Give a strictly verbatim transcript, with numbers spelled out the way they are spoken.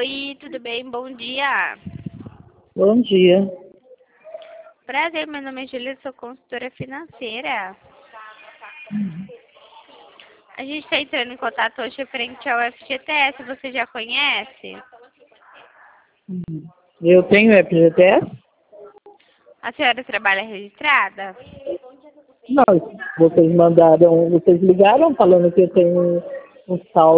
Oi, tudo bem? Bom dia. Bom dia. Prazer, meu nome é Júlia, sou consultora financeira. A gente está entrando em contato hoje referente ao F G T S, você já conhece? Eu tenho F G T S? A senhora trabalha registrada? Não, vocês mandaram, vocês ligaram falando que eu tenho um saldo